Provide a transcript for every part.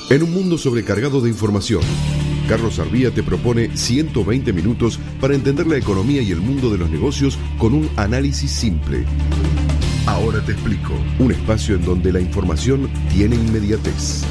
En un mundo sobrecargado de información, Carlos Arbía te propone 120 minutos para entender la economía y el mundo de los negocios con un análisis simple. Ahora te explico, un espacio en donde la información tiene inmediatez.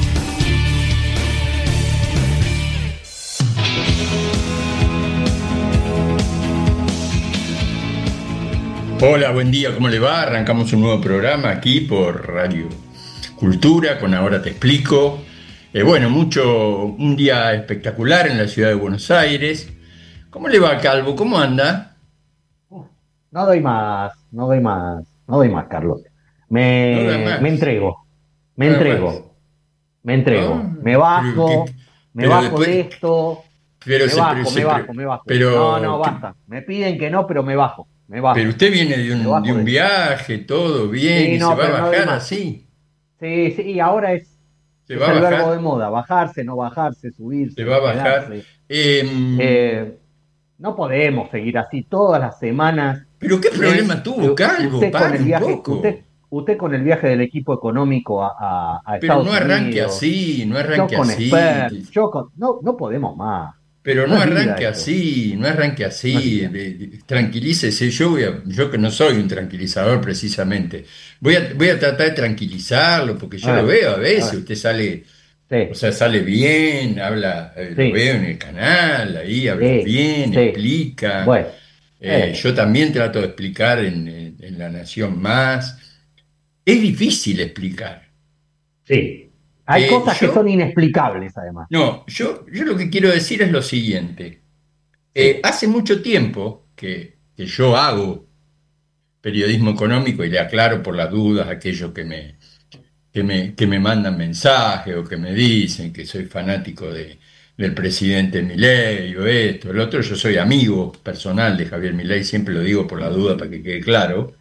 Hola, buen día, ¿cómo le va? Arrancamos un nuevo programa aquí por Radio Cultura con Ahora te explico. Un día espectacular en la ciudad de Buenos Aires. ¿Cómo le va, Calvo? ¿Cómo anda? No doy más, Carlos. No da Me más, entrego, me no da más. entrego, me entrego. ¿No? Me Pero bajo de después, esto, pero, se, pero, se, me bajo. No, no, pero, basta. Me piden que no, pero pero usted viene me de bajo de un esto. viaje, todo bien, Sí, y se no, va a pero no doy bajar más. así. Sí, sí, y ahora Se es va a el verbo de bajar, moda, bajarse, no bajarse, se subirse, va a no bajar. quedarse. Eh, no podemos seguir así todas las semanas. Pero ¿qué problema tuvo, Calvo? Usted con Pare el un viaje, poco. usted con el viaje del equipo económico a Pero no Estados arranque Unidos, así, no yo arranque con así. expert, no, no podemos más. Pero No no es vida arranque esto, así, no arranque no es así. vida. Tranquilícese. Yo que no soy un tranquilizador precisamente. Voy a tratar de tranquilizarlo porque A yo lo ver, veo a a veces. ver, Usted sale, o sí, sea, sale bien, habla, lo sí, veo en el canal, ahí habla sí, bien, sí. explica. Bueno, Yo también trato de explicar en La Nación Más. Es difícil explicar. sí. Hay Eh, cosas que son yo inexplicables, además. No, yo lo que quiero decir es lo siguiente. Sí. Hace mucho tiempo que yo hago periodismo económico y le aclaro por las dudas a aquellos que me mandan mensajes o que me dicen que soy fanático del presidente Milei o esto, el otro. Yo soy amigo personal de Javier Milei, siempre lo digo por la duda para que quede claro.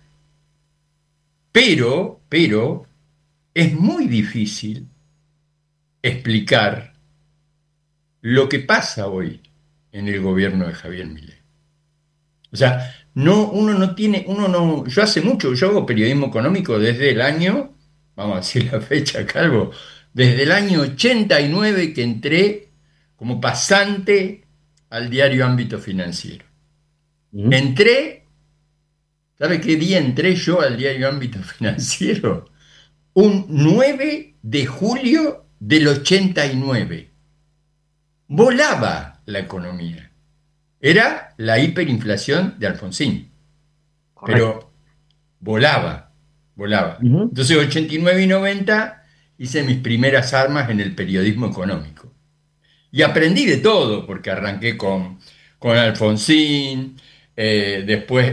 Pero es muy difícil explicar lo que pasa hoy en el gobierno de Javier Milei. O sea, uno no, yo hace mucho, yo hago periodismo económico desde el año, vamos a decir la fecha, Calvo, desde el año 89 que entré como pasante al diario Ámbito Financiero. Ujú. Entré, ¿sabe qué día entré yo al diario Ámbito Financiero? Un 9 de julio del 89. Volaba la economía. Era la hiperinflación de Alfonsín, Correcto. pero volaba, volaba. Ujú. Entonces, 89 y 90 hice mis primeras armas en el periodismo económico. Y aprendí de todo, porque arranqué con Alfonsín, después,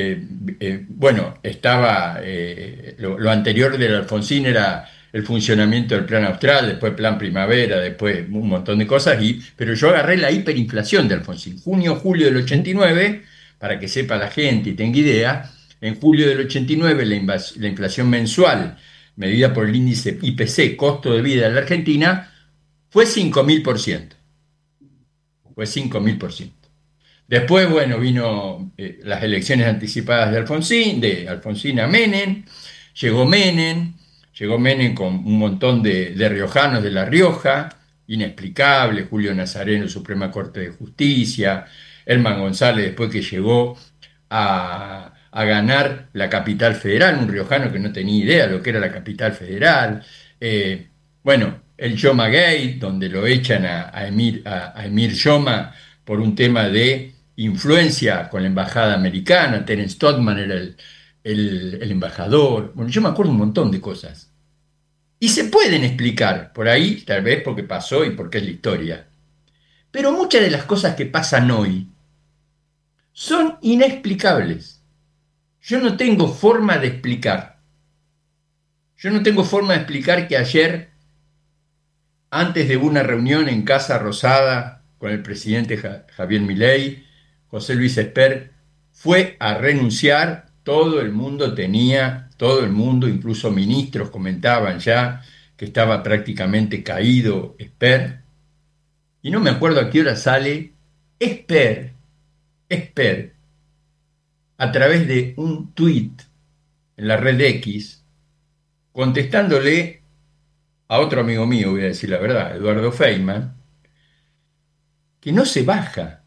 lo anterior del Alfonsín era el funcionamiento del Plan Austral, después Plan Primavera, después un montón de cosas, pero yo agarré la hiperinflación de Alfonsín, junio, julio del Ujú. 89, para que sepa la gente y tenga idea. En julio del 89 la inflación mensual, medida por el índice IPC, costo de vida de la Argentina, fue 5.000%. Fue 5.000%. Después, bueno, vino las elecciones anticipadas de Alfonsín a Menem. Llegó Menem, llegó Menem con un montón de riojanos de La Rioja, inexplicable, Julio Nazareno, Suprema Corte de Justicia, Herman González, después que llegó a ganar la capital federal, un riojano que no tenía idea de lo que era la capital federal. Eh, el Yoma Gate, donde lo echan a Emir Yoma por un tema de influencia con la embajada americana. Terence Todman era el embajador. Bueno, yo me acuerdo un montón de cosas. Y se pueden explicar por ahí, tal vez porque pasó y porque es la historia. Pero muchas de las cosas que pasan hoy son inexplicables. Yo no tengo forma de explicar. Yo no tengo forma de explicar que ayer, antes de una reunión en Casa Rosada con el presidente Javier Milei, José Luis Esper fue a renunciar. Todo el mundo, incluso ministros comentaban ya que estaba prácticamente caído Esper. Y no me acuerdo a qué hora sale Esper, Esper, a través de un tuit en la red X, contestándole a otro amigo mío, voy a decir la verdad, Eduardo Feynman, que no se baja.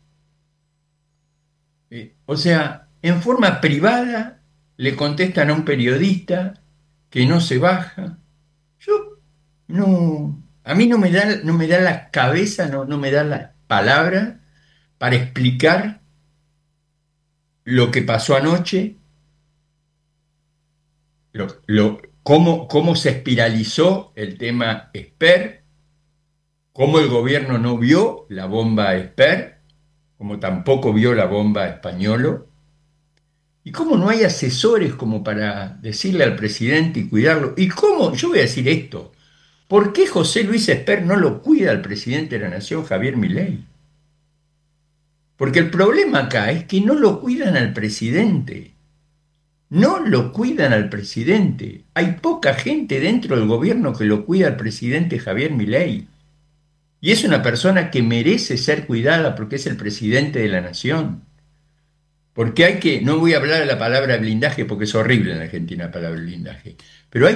O sea, en forma privada le contestan a un periodista que no se baja. Yo no, a mí no me da la cabeza, no me da la palabra para explicar lo que pasó anoche, cómo se espiralizó el tema Esper, cómo el gobierno no vio la bomba Esper, como tampoco vio la bomba Españolo, y cómo no hay asesores como para decirle al presidente y cuidarlo. Y cómo, yo voy a decir esto, ¿por qué José Luis Esper no lo cuida al presidente de la Nación, Javier Milei? Porque el problema acá es que no lo cuidan al presidente. No lo cuidan al presidente. Hay poca gente dentro del gobierno que lo cuida al presidente Javier Milei. Y es una persona que merece ser cuidada porque es el presidente de la nación. Porque no voy a hablar de la palabra blindaje porque es horrible en Argentina la palabra blindaje, pero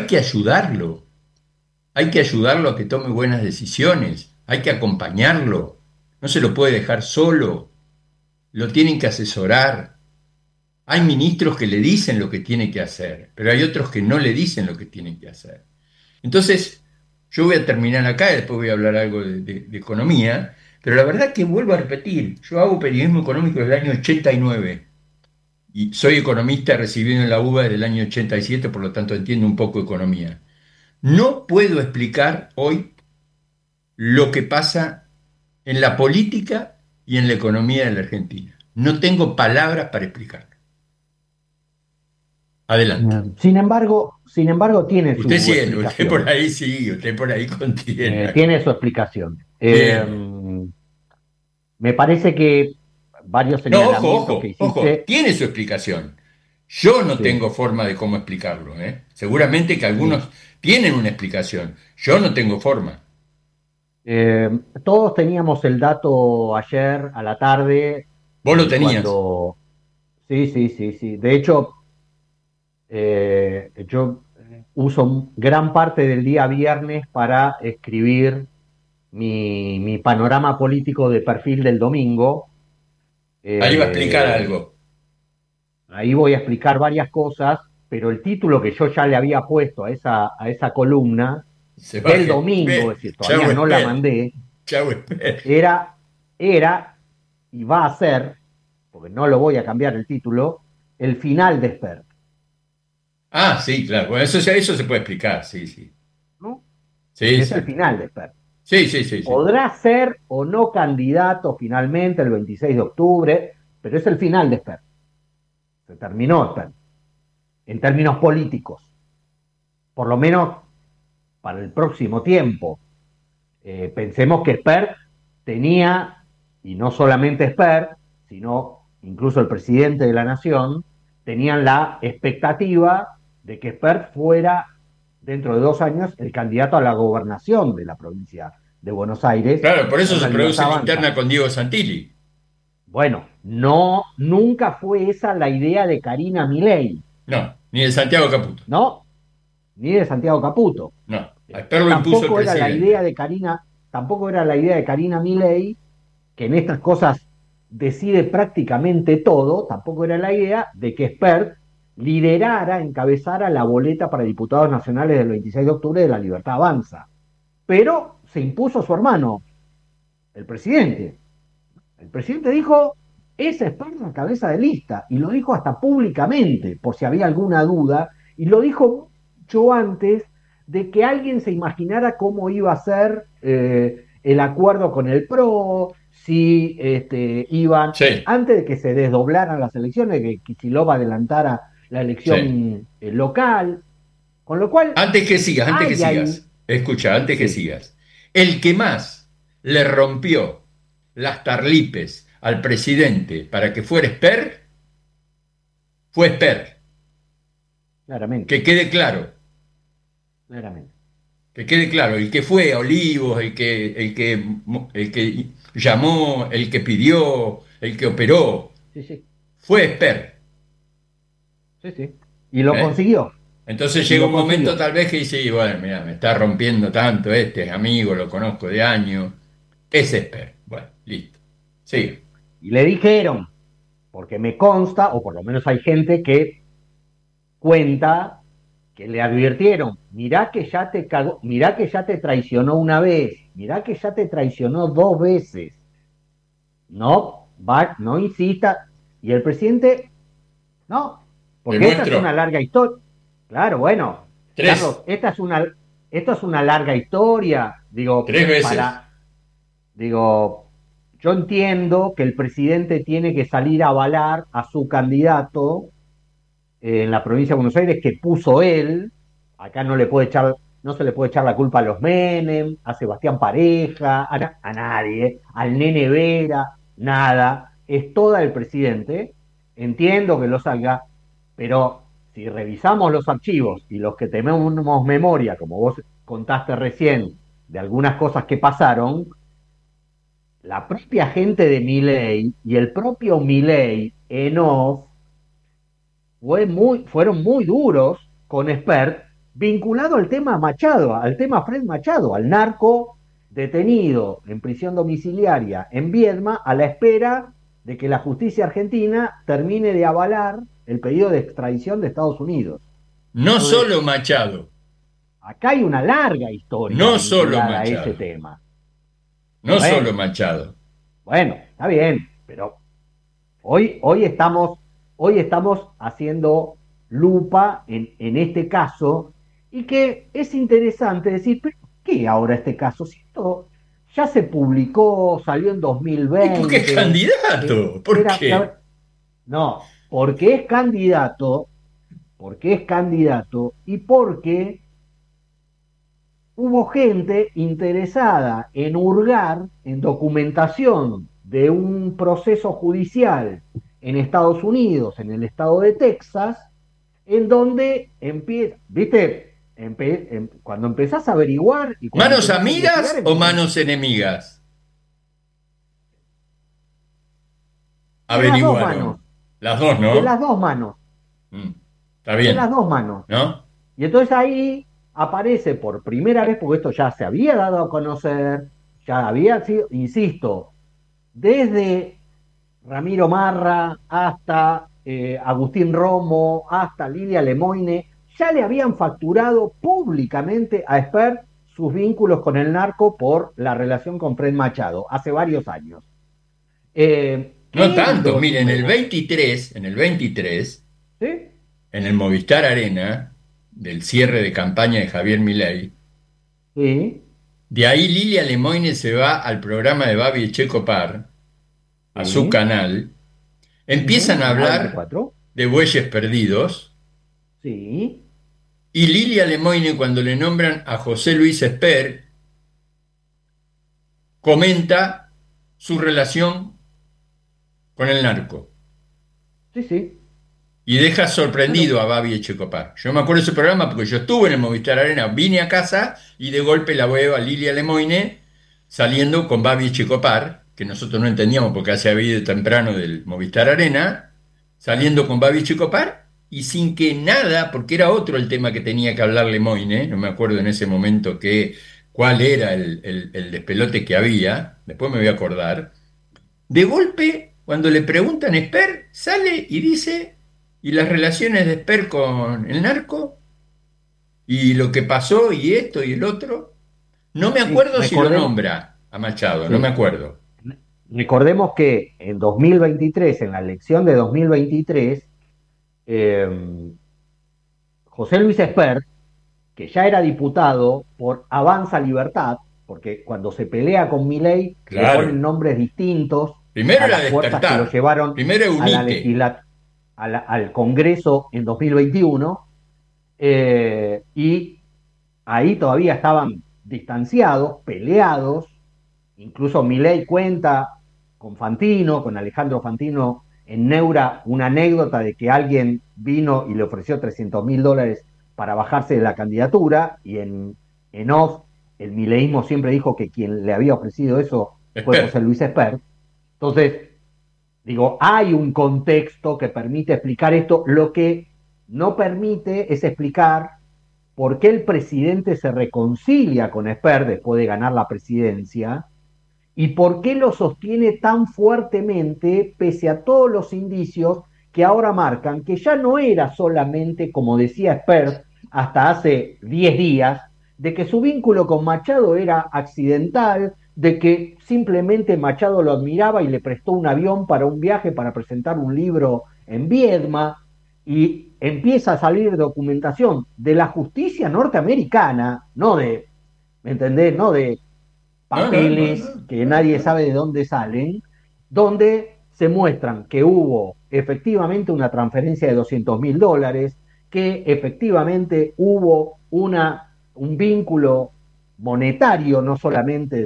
hay que ayudarlo a que tome buenas decisiones, hay que acompañarlo, no se lo puede dejar solo, lo tienen que asesorar. Hay ministros que le dicen lo que tiene que hacer, pero hay otros que no le dicen lo que tienen que hacer. Entonces, yo voy a terminar acá y después voy a hablar algo de economía, pero la verdad que vuelvo a repetir, yo hago periodismo económico desde el año 89 y soy economista recibido en la UBA desde el año 87, por lo tanto entiendo un poco de economía. No puedo explicar hoy lo que pasa en la política y en la economía de la Argentina. No tengo palabras para explicarlo. Adelante. Sin embargo, tiene su Usted sí, usted por explicación. ahí sí, usted por ahí contiene. Tiene su explicación. Bien. Me parece que varios No, ojo, señalamientos que ojo, ojo, hiciste, tiene su explicación. Yo no sí, tengo forma de cómo explicarlo, ¿eh? Seguramente que sí. algunos tienen una explicación. Yo no tengo forma. Eh, Todos teníamos el dato ayer a la tarde, Vos lo tenías. cuando... Sí, sí, sí, sí. De hecho, yo uso gran parte del día viernes para escribir mi panorama político de perfil del domingo. Ahí va a explicar Eh, algo. Ahí voy a explicar varias cosas, pero el título que yo ya le había puesto a esa columna Se del baje. domingo, es Ve, decir, chau, todavía no la Esper. mandé, Chau, Esper. era y va a ser, porque no lo voy a cambiar el título, el final de Esper, Ah, sí, claro. Bueno, eso se puede explicar, sí, sí. ¿no? Sí, Es el sí. final de Esper. Sí, sí, sí, sí. Podrá ser o no candidato finalmente el 26 de octubre, pero es el final de Esper. Se terminó Esper, en términos políticos, por lo menos para el próximo tiempo. Pensemos que Esper tenía, y no solamente Esper, sino incluso el presidente de la Nación, tenían la expectativa de que Esper fuera, dentro de 2 años, el candidato a la gobernación de la provincia de Buenos Aires Claro, por eso por se la produce Libertad la Avanza. interna con Diego Santilli. Bueno, no, nunca fue esa la idea de Karina Milei, No, ni de Santiago Caputo. ¿no? Ni de Santiago Caputo. No, a Esper lo impuso el Tampoco era la idea presidente. de Karina, tampoco era la idea de Karina Milei, que en estas cosas decide prácticamente todo, tampoco era la idea de que Spert liderara, encabezara la boleta para diputados nacionales del 26 de octubre de la Libertad Avanza. Pero se impuso su hermano, el presidente. El presidente dijo, es Spert la cabeza de lista, y lo dijo hasta públicamente, por si había alguna duda, y lo dijo mucho antes de que alguien se imaginara cómo iba a ser el acuerdo con el PRO, si iban, Sí, antes de que se desdoblaran las elecciones, que Kicillof adelantara la sí. elección local, con lo cual Antes que hay ahí, sigas, escucha, antes que sí, sigas. El que más le rompió las tarlipes al presidente para que fuera Esper fue Esper. claramente, Que quede claro, claramente. que quede claro. El que fue a Olivos, el que llamó, el que pidió, el que operó, Sí, sí, fue Esper. sí, sí. Y lo ¿Eh? consiguió. Entonces y llega lo un momento consiguió. tal vez que dice, y bueno, mira, me está rompiendo tanto este, es amigo, lo conozco de años, es Esper. Bueno, listo. Sí. Y le dijeron, porque me consta, o por lo menos hay gente que cuenta que le advirtieron, mirá que ya te cagó, mirá que ya te traicionó una vez, mirá que ya te traicionó dos veces. No insista. Y el presidente, no, porque esta es una Demuestro. larga historia. Claro, bueno, Carlos, Tres. esto es una larga historia. Tres veces. Digo, yo entiendo que el presidente tiene que salir a avalar a su candidato en la provincia de Buenos Aires que puso él. Acá no se le puede echar la culpa a los Menem, a Sebastián Pareja, a nadie, al Nene Vera, nada. Es toda el presidente. Entiendo que lo salga, pero si revisamos los archivos y los que tenemos memoria, como vos contaste recién, de algunas cosas que pasaron, la propia gente de Milei y el propio Milei en off fueron muy duros con Spert, vinculado al tema Machado, al tema Fred Machado, al narco detenido en prisión domiciliaria en Viedma a la espera de que la justicia argentina termine de avalar el pedido de extradición de Estados Unidos. No Entonces, solo Machado, acá hay una larga historia no solo vinculada a ese Machado, tema. no Bueno, solo Machado. bueno, está bien, pero Hoy, hoy estamos haciendo lupa en este caso y que es interesante decir, ¿pero qué ahora este caso? Si esto ya se publicó, salió en ¿Y por qué es 2020, candidato? ¿Por qué? no, porque es candidato y porque hubo gente interesada en hurgar en documentación de un proceso judicial en Estados Unidos, en el estado de Texas, en donde empieza, viste, cuando empezás a averiguar y cuando ¿Manos empezás a investigar, amigas o manos enemigas? de las dos manos, Averiguaron. Las dos, de las ¿no? dos manos, Mm, está de las bien, dos manos. ¿no? Y entonces ahí aparece por primera vez, porque esto ya se había dado a conocer, ya había sido, insisto, desde Ramiro Marra hasta Agustín Romo, hasta Lilia Lemoine, ya le habían facturado públicamente a Esper sus vínculos con el narco por la relación con Fred Machado, hace varios años. No ¿Qué es tanto, lo miren, nuevo? en el 23, ¿Sí? en el Movistar Arena, del cierre de campaña de Javier Milei, Sí. de ahí Lilia Lemoyne se va al programa de Babi Echecopar, a su Sí. canal, Ujú, empiezan a Canal hablar 24. de bueyes perdidos, Sí. y Lilia Lemoyne, cuando le nombran a José Luis Esper, comenta su relación con el narco. Sí, sí. Y deja Bueno, sorprendido a Babi Echecopar. Yo me acuerdo de ese programa porque yo estuve en el Movistar Arena, vine a casa y de golpe la veo a Lilia Lemoyne saliendo con Babi Echecopar, que nosotros no entendíamos porque se había ido temprano del Movistar Arena, saliendo con Babi Echecopar y sin que nada, porque era otro el tema que tenía que hablar Lemoyne, no me acuerdo en ese momento cuál era el despelote que había, después me voy a acordar. De golpe, cuando le preguntan a Esper, sale y dice, ¿y las relaciones de Esper con el narco? ¿Y lo que pasó? ¿Y esto y el otro? No me sí, acuerdo si lo nombra a Machado, no me sí. acuerdo. Recordemos que en 2023, en la elección de 2023, eh, José Luis Espert, que ya era diputado por Avanza Libertad, porque cuando se pelea con Milei le ponen Claro. nombres distintos Primero a era las fuerzas que lo despertar, llevaron primero a la unite. al Congreso en 2021, y ahí todavía estaban distanciados, peleados. Incluso Milei cuenta con Fantino, con Alejandro Fantino, en Neura, una anécdota de que alguien vino y le ofreció $300.000 para bajarse de la candidatura, y en off, el mileísmo siempre dijo que quien le había ofrecido eso fue Esper. José Luis Espert. Entonces, digo, hay un contexto que permite explicar esto. no permite es explicar por qué el presidente se reconcilia con Esper después de ganar la presidencia y por qué lo sostiene tan fuertemente pese a todos los indicios que ahora marcan que ya no era solamente, como decía Esper hasta hace 10 días, de que su vínculo con Machado era accidental, de que simplemente Machado lo admiraba y le prestó un avión para un viaje para presentar un libro en Viedma, y empieza a salir documentación de la justicia norteamericana, no de, ¿me entendés? No de No, no, no, papeles no, que no, nadie no. sabe de dónde salen, donde se muestran que hubo efectivamente una transferencia de $200.000, que efectivamente hubo un vínculo monetario, no solamente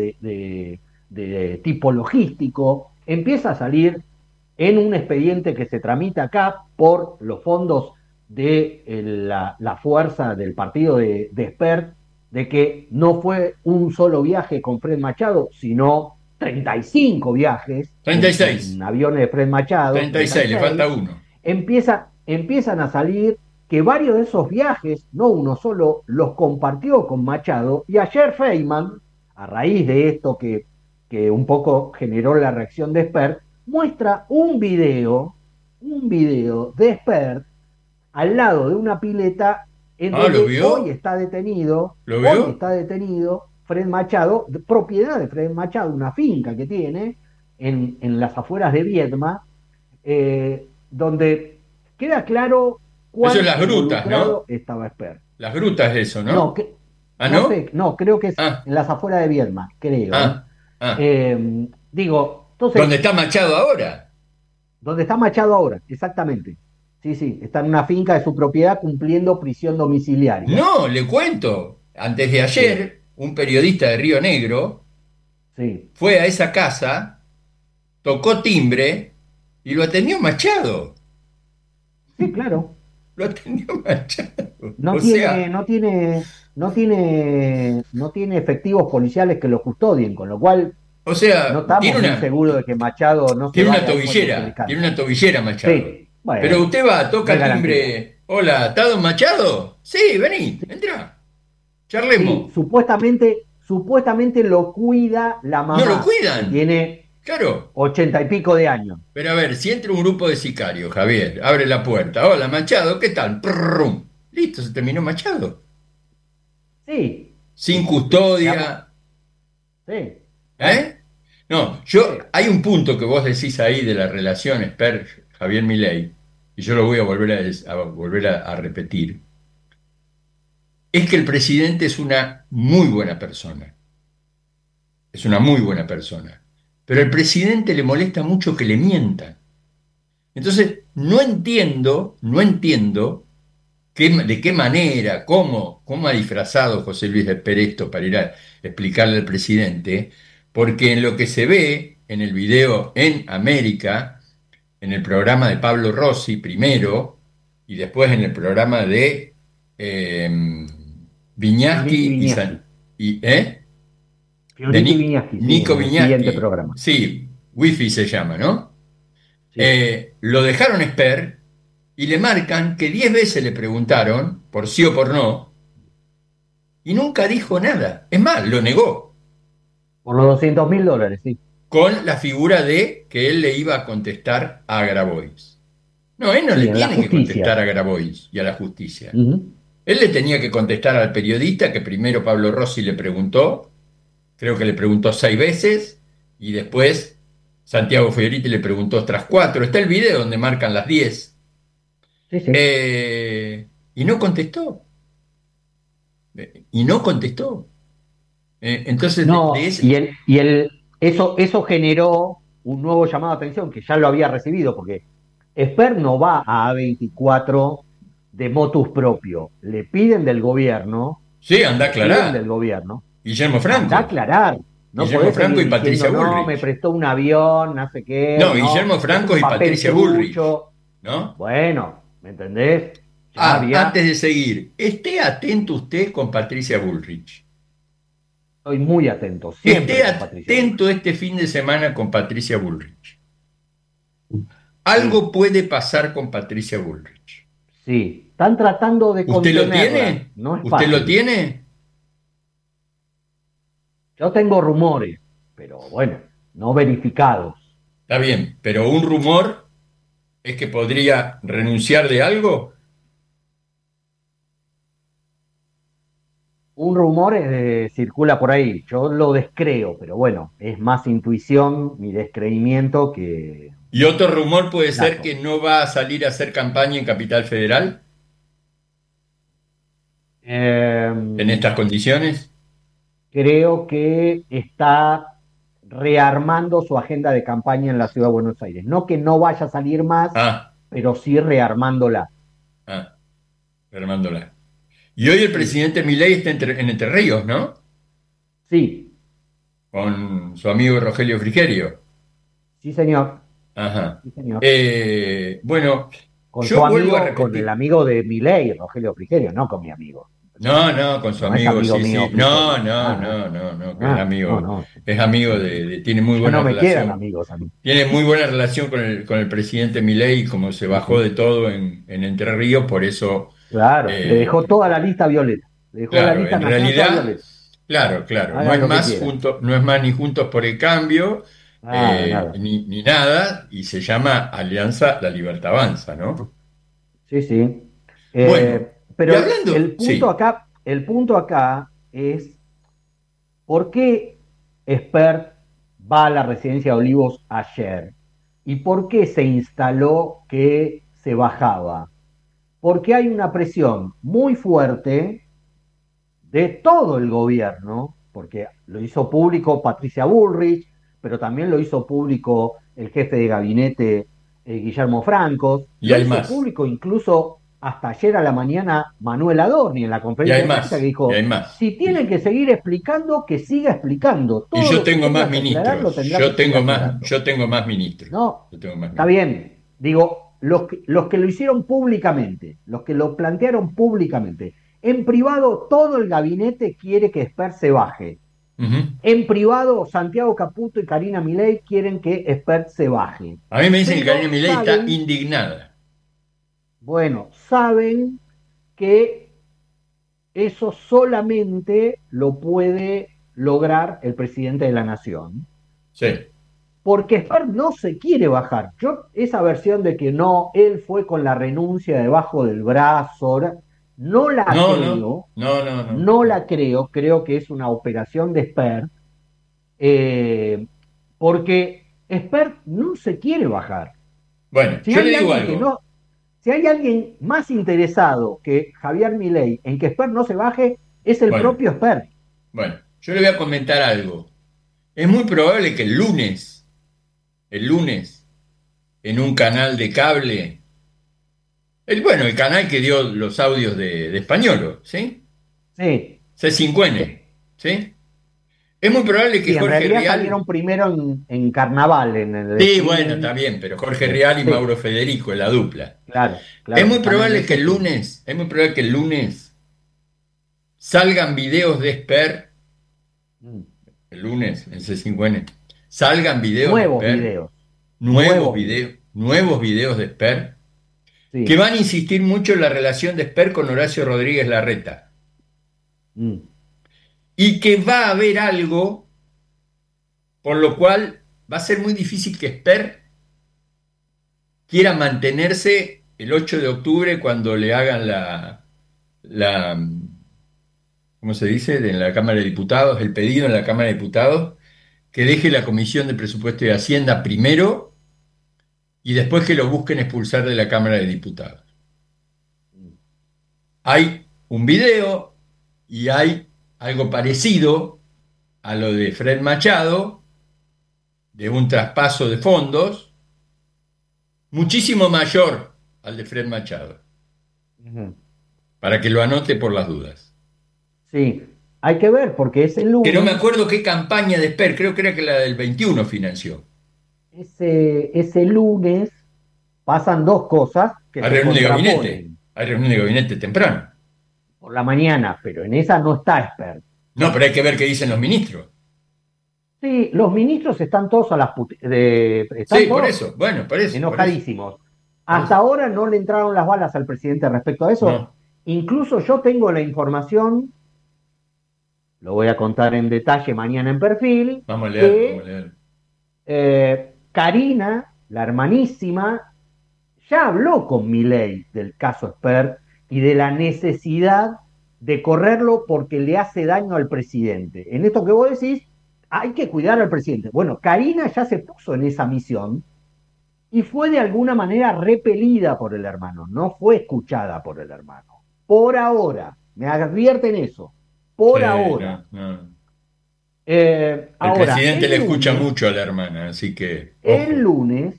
de tipo logístico, empieza a salir en un expediente que se tramita acá por los fondos de la fuerza del partido de Spert, de que no fue un solo viaje con Fred Machado, sino 35 viajes 36, en aviones de Fred Machado, 36, le falta 36, uno. empiezan a salir que varios de esos viajes, no uno solo, los compartió con Machado, y ayer Feynman, a raíz de esto que un poco generó la reacción de Spert, muestra un video de Spert al lado de una pileta en Ah, ¿lo donde vio? ¿Lo hoy vio? está detenido Fred Machado, propiedad de Fred Machado, una finca que tiene en las afueras de Viedma, donde queda claro Eso es cuán las grutas, involucrado ¿no? estaba Esper. Las grutas de eso, No, ¿no? Ah, ¿no? no, creo que es Ah, en las afueras de Viedma, creo, ¿eh? ah, ah. Digo, ¿Dónde entonces, está Machado ahora? ¿dónde está Machado ahora? Exactamente. Sí, sí, está en una finca de su propiedad cumpliendo prisión domiciliaria. No, le cuento. Antes de Sí, ayer, un periodista de Río Negro sí, fue a esa casa, tocó timbre y lo atendió Machado. sí, claro. Lo atendió Machado. No O tiene, sea, no tiene, no tiene efectivos policiales que lo custodien, con lo cual o no sea, estamos muy seguros de que Machado no se vaya ahí cuando se le tiene una canta. tobillera Machado. Sí, Pero bueno, usted va, no es toca garantía. timbre. Hola, ¿está don Machado? Sí, vení, entra, Sí, charlemos. supuestamente lo cuida la No lo mamá, que cuidan, tiene claro. 80 y pico de años. Pero a ver, si entra un grupo de sicarios, Javier, abre la puerta. Hola, Machado, ¿qué tal? Prrrum. Listo, se terminó Machado. Sí, Sin seamos, custodia, sí, bueno, ¿eh? No, sí, hay un punto que vos decís ahí de la relación Javier Milei, y yo lo voy a volver a repetir, es que el presidente es una muy buena persona, es una muy buena persona, pero al presidente le molesta mucho que le mientan. Entonces, no entiendo de qué manera, cómo ha disfrazado José Luis de Peresto para ir a explicarle al presidente, porque en lo que se ve en el video en América, en el programa de Pablo Rossi primero, y después en el programa de Fioriti Viñaski Viñaski, de Fioriti Viñaski, sí, Nico en el siguiente Viñaski, programa. sí, Wifi se llama, ¿no? Sí, Lo dejaron esper y le marcan que 10 veces le preguntaron por sí o por no y nunca dijo nada. Es más, lo negó por los $200.000, sí, con la figura de que él le iba a contestar a Grabois. No, él no le sí, en la tiene que contestar justicia. a Grabois y a la justicia. Ujú. Él le tenía que contestar al periodista que primero Pablo Rossi le preguntó, creo que le preguntó 6 veces y después Santiago Fioriti le preguntó otras 4. Está el video donde marcan las 10. Sí, sí. Y no contestó. Y no contestó. Entonces, No, eso generó un nuevo llamado de atención que ya lo había recibido, porque Esper no va a A24 de motus propio. sí, anda a Le piden aclarar. del gobierno, Guillermo anda a Franco. aclarar. No Guillermo podés Franco seguir y diciendo, Patricia no, me Bullrich. prestó un avión, no sé qué, No, no, Guillermo es Franco un y papel Patricia Bullrich. trucho. ¿No? Bueno, ¿me entendés? Ya Ah, antes había, de seguir, esté atento usted con Patricia Bullrich. estoy muy atento, Esté siempre con Patricia atento Bullrich. este fin de semana con Patricia Bullrich. Sí, Algo puede pasar con Patricia Bullrich. sí. están tratando de ¿Usted lo contenerla. tiene? No es ¿Usted lo fácil. tiene? Yo tengo rumores, pero bueno, no verificados. Está bien, pero un rumor es que podría renunciar de algo. Un rumor circula por ahí, yo lo descreo, pero bueno, es más intuición, mi descreimiento que Y otro rumor puede ser datos. que no va a salir a hacer campaña en Capital Federal en Eh, estas condiciones. Creo que está rearmando su agenda de campaña en la ciudad de Buenos Aires. No que no vaya a salir más, Ah, pero sí rearmándola. ah, Armando Lara. Y hoy el Sí, presidente Milei está en Entre Ríos, ¿no? sí, Con su amigo Rogelio Frigerio. sí, señor. Ajá. Sí, señor. Bueno, Con su yo vuelvo a amigo, con el repetir. amigo de Milei, Rogelio Frigerio, no con mi amigo. No, no, con su No es amigo, amigo sí, mío sí. No, Frigerio. no, Ah, no, no, no, que no, no. es amigo tiene muy Ya no buena me quedan relación. amigos a mí. Tiene muy buena relación con el presidente Milei, como se Sí, bajó sí. de todo en Entre Ríos, por eso, Claro, le dejó eh, toda la lista violeta. Le dejó la claro, lista en nacional toda realidad, violeta. claro, claro, no Hagan es lo que más quieran. no es más ni Juntos por el Cambio, Nada, nada. ni nada, y se llama Alianza La Libertad Avanza, ¿no? Sí, sí. Bueno, y Pero hablando, sí, el punto acá es por qué Spert va a la residencia de Olivos ayer y por qué se instaló que se bajaba. Porque hay una presión muy fuerte de todo el gobierno, porque lo hizo público Patricia Bullrich, pero también lo hizo público el jefe de gabinete Guillermo Francos, y lo hay hizo más, público incluso hasta ayer a la mañana Manuel Adorni en la y conferencia hay de prensa que más, y hay dijo, más. si tiene que seguir explicando, que siga explicando, Y todo yo lo que tengo más tenga que aclarar lo ministros, tendrá que seguir aclarando. yo tengo más ministros, No, yo tengo más está ministros. bien. Digo, los que lo hicieron públicamente, los que lo plantearon públicamente. En privado, todo el gabinete quiere que Esper se baje. Ujú. En privado, Santiago Caputo y Karina Milei quieren que Esper se baje. A mí me dicen que Karina Pero Milei está saben, indignada. bueno, saben que eso solamente lo puede lograr el presidente de la nación. Sí. Porque Spar no se quiere bajar. Yo, esa versión de que no, él fue con la renuncia debajo del brazo, no la No, no, creo, no, no, no, no no. la creo, creo que es una operación de Spert, eh, porque Spert no se quiere bajar. Bueno, Si yo le hay digo alguien que algo. no, si hay alguien más interesado que Javier Milei en que Spert no se baje, es el Bueno, propio Spert. bueno, yo le voy a comentar algo. Es muy probable que el lunes, en un canal de cable, bueno, el canal que dio los audios de Españolo, ¿sí? Sí, C5N, ¿sí? Es muy probable que sí, en Jorge realidad Rial, salieron primero en Carnaval, en el sí, bueno, streaming. está bien, pero Jorge Rial y Sí, Mauro Federico, la dupla. claro, claro, que están en ese team. Es muy probable que el lunes salgan videos de Esper, Mm. el lunes en C5N, salgan videos de Nuevos Esper, videos, nuevos videos. nuevos videos de Esper, que Sí. van a insistir mucho en la relación de Esper con Horacio Rodríguez Larreta, Mm. y que va a haber algo por lo cual va a ser muy difícil que Esper quiera mantenerse el 8 de octubre cuando le hagan la ¿cómo se dice? En la Cámara de Diputados, el pedido en la Cámara de Diputados, que deje la Comisión de Presupuesto y Hacienda primero y después que lo busquen expulsar de la Cámara de Diputados. Hay un video y hay algo parecido a lo de Fred Machado, de un traspaso de fondos, muchísimo mayor al de Fred Machado, Ujú. para que lo anote por las dudas. Sí, hay que ver, porque ese Que no me lunes, acuerdo qué campaña de Esper, creo que era que la del 21 financió. ese lunes pasan dos cosas que Hay se reunión de gabinete, contraponen hay reunión de gabinete temprano. por la mañana, pero en esa no está Esper. No, pero hay que ver qué dicen los ministros. Sí, los ministros están todos Sí, están por todos eso, bueno, por eso, por eso. enojadísimos. Hasta ahora no le entraron las balas al presidente respecto a eso. No, Incluso yo tengo la información, lo voy a contar en detalle mañana en perfil, vamos a leer, vamos a que leer. Karina, la hermanísima, ya habló con Milei del caso Spert y de la necesidad de correrlo porque le hace daño al presidente. En esto que vos decís, hay que cuidar al presidente. Bueno, Karina ya se puso en esa misión y fue de alguna manera repelida por el hermano, no fue escuchada por el hermano. Por ahora, me advierten eso, Sí, por ahora. no, no. El Ahora, presidente le escucha mucho a la hermana, así que, el ojo. lunes,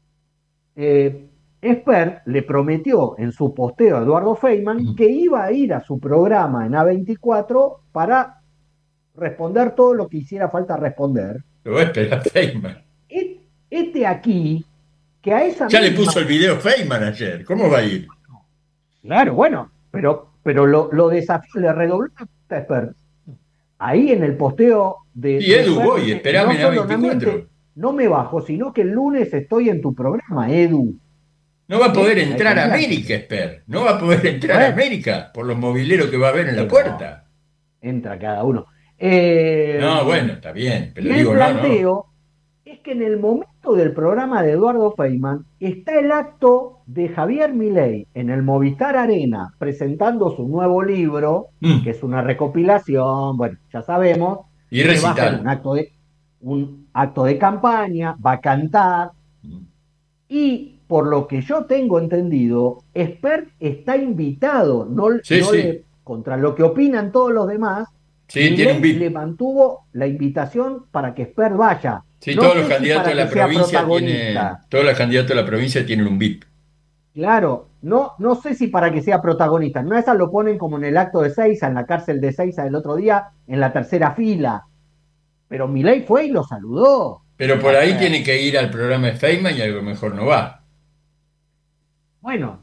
Esper le prometió en su posteo a Eduardo Feynman que iba a ir a su programa en A24 para responder todo lo que hiciera falta responder. Lo va a esperar Feynman. Este aquí, que a esa Ya le misma... puso el video Feynman ayer. ¿Cómo va a ir? Claro, bueno, pero lo desafió, le redobló a Esper. Ahí en el posteo Sí, de Edu, Esper voy, dice, esperame no en solamente A24. no me bajo, sino que el lunes estoy en tu programa, Edu. No va a poder Ahí entrar a tenía. América, Esper. No va a poder entrar a Bueno, América por los mobileros que va a haber en la no, puerta. entra cada uno. Eh, No, bueno, está bien, pero y el digo, no, no. planteo es que en el momento del programa de Eduardo Feynman está el acto de Javier Milei en el Movistar Arena presentando su nuevo libro, que Mm. es una recopilación, bueno, ya sabemos Y que va a ser recital. un acto de campaña, va a cantar, Mm. y por lo que yo tengo entendido, Spert está invitado, Sí, sí, contra lo que opinan todos los demás, sí, tiene un Milei le VIP. mantuvo la invitación para que Spert vaya. Sí, No todos los sé si candidatos de para que la sea provincia tienen, protagonista, todos los candidatos de la provincia tienen un VIP. claro, no sé si para que sea protagonista. No, esa lo ponen como en el acto de Seiza, en la cárcel de Seiza el otro día, en la tercera fila. Pero Milei fue y lo saludó Pero por a ahí Spert. tiene que ir al programa de Feynman y a lo mejor no va. Bueno,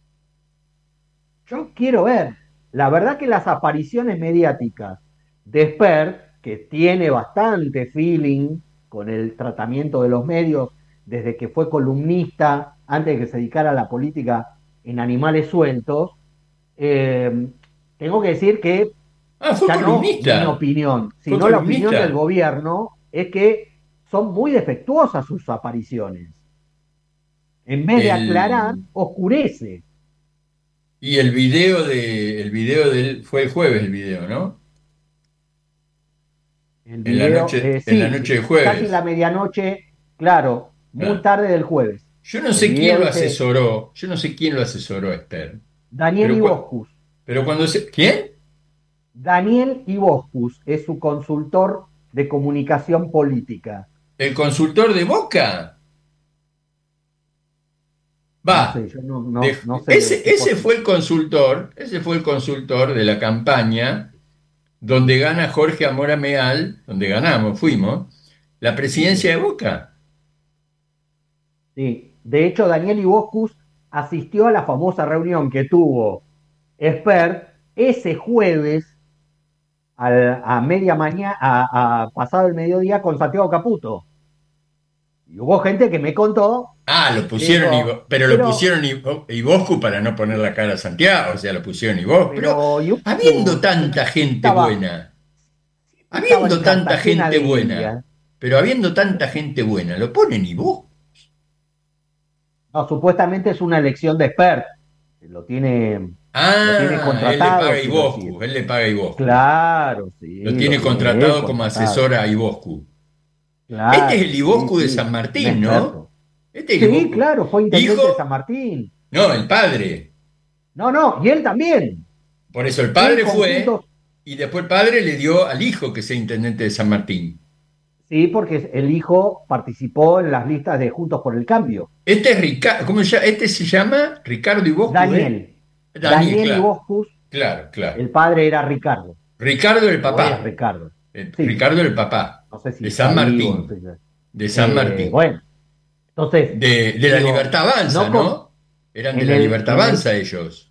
yo quiero ver. La verdad que las apariciones mediáticas de Spert, que tiene bastante feeling con el tratamiento de los medios desde que fue columnista, antes de que se dedicara a la política en Animales Sueltos, eh, tengo que decir que Ah, fue ya no mi columnista. opinión, Fue sino la opinión del columnista. gobierno, es que son muy defectuosas sus apariciones. En vez de aclarar, El, oscurece. y el video de él fue el jueves el video, ¿no? El video, En la sí, noche de casi la jueves. medianoche, claro, muy Ah. tarde del jueves. Yo no El sé quién video lo ese, asesoró, yo no sé quién lo asesoró a Esper, Daniel pero, Iboscus. pero cuando se... ¿Quién? Daniel Iboscus es su consultor de comunicación política. ¿El consultor de Boca? No Va, sé, yo no sé de ese fútbol. ese fue el consultor de la campaña donde gana Jorge Amora Meal, donde ganamos, fuimos, la presidencia Sí, de Boca. sí. De hecho, Daniel Iboscus asistió a la famosa reunión que tuvo Spert ese jueves a media mañana, a pasado el mediodía con Santiago Caputo. Y hubo gente que me contó Ah, lo que pusieron, dijo, pero lo pusieron Iboscu para no poner la cara a Santiago, o sea, lo pusieron Iboscu. Pero pero habiendo Iboscus tanta gente estaba, buena, estaba en habiendo tanta Cartagena gente de buena, India. pero habiendo tanta gente buena, lo ponen Iboscu. No, supuestamente es una elección de expert. Lo tiene, lo tiene Ah, él le contratado, paga a quiero decir. Iboscu, él le paga a Iboscu. Claro, Lo sí, lo tiene tiene él contratado como contratado. asesor a Iboscu. Este es Claro, el sí, Iboscu de sí, San un Martín, ¿no? experto. Este es el Sí, Iboscu. claro, fue intendente de San Hijo, Martín. no, el padre. No, no, y él también. Por eso el En padre fue conjuntos, y después el padre le dio al hijo que sea intendente de San Martín. sí, porque el hijo participó en las listas de Juntos por el Cambio. Este es Ricardo, ¿cómo se llama? Este se llama Ricardo Iboscu, ¿eh? Daniel, Daniel, Daniel claro, Iboscus, claro, claro. el padre era Ricardo, Ricardo el o es papá, Ricardo. Sí, Ricardo el papá, no sé si de está San vivo, no Martín, sé. de San Martín, Bueno, entonces, de la digo, Libertad Avanza, no con, ¿no? Eran de en la el, Libertad en el, Avanza ellos.